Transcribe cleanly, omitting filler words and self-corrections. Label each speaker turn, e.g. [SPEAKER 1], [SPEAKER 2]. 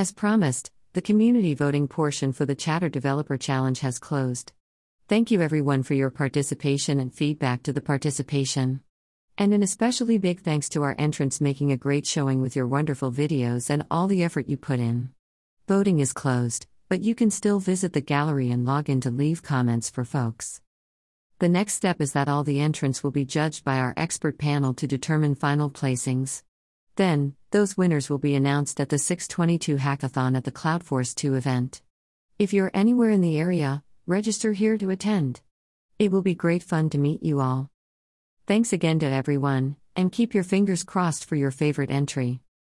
[SPEAKER 1] As promised, the community voting portion for the Chatter Developer Challenge has closed. Thank you everyone for your participation and feedback to the participation. And an especially big thanks to our entrants making a great showing with your wonderful videos and all the effort you put in. Voting is closed, but you can still visit the gallery and log in to leave comments for folks. The next step is that all the entrants will be judged by our expert panel to determine final placings. Then, those winners will be announced at the 622 Hackathon at the Cloudforce 2 event. If you're anywhere in the area, register here to attend. It will be great fun to meet you all. Thanks again to everyone, and keep your fingers crossed for your favorite entry.